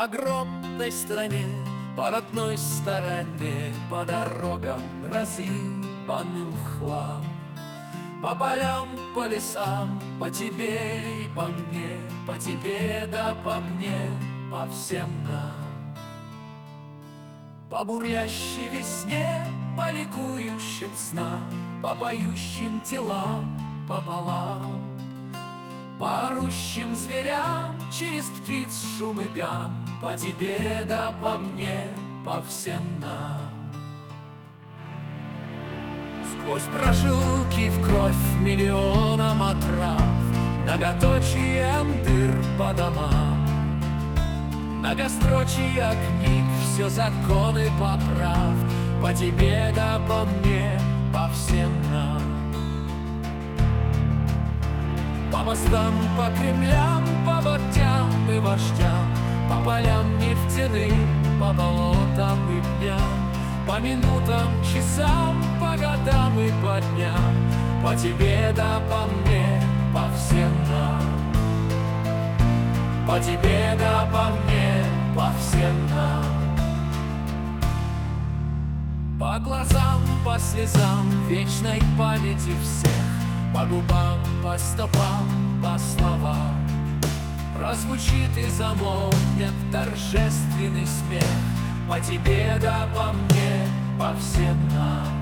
По огромной стране, по родной стороне, по дорогам разъебанным в хлам, по полям, по лесам, по тебе и по мне, по тебе да по мне, по всем нам. По бурлящей весне, по ликующим снам, по поющим телам пополам, по орущим зверям, через птиц шум и гам, по тебе да по мне, по всем нам. Сквозь прожилки в кровь миллионам отрав, многоточием дыр по домам, многострочия книг, все законы поправ, по тебе да по мне, по всем нам. По мостам, по Кремлям, по бортям и вождям, по полям нефтяным, по болотам и дням, по минутам, часам, по годам и по дням, по тебе да по мне, по всем нам. По тебе да по мне, по всем нам. По глазам, по слезам, вечной памяти всех, по губам, по стопам, по словам прозвучит и замолкнет торжественный смех, по тебе да по мне, по всем нам.